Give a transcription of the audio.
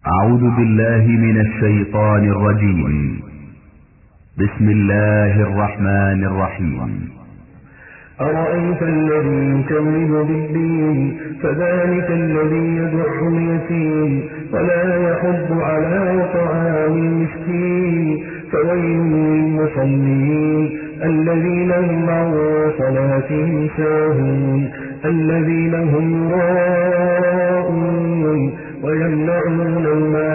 أعوذ بالله من الشيطان الرجيم. بسم الله الرحمن الرحيم. أرأيت الذي يكذب بالدين فذلك الذي يدع اليتيم ولا يحض على طعام المسكين فويل للمصلين الذين هم عن صلاتهم ساهون الذين هم يراءون ويمنعون الماء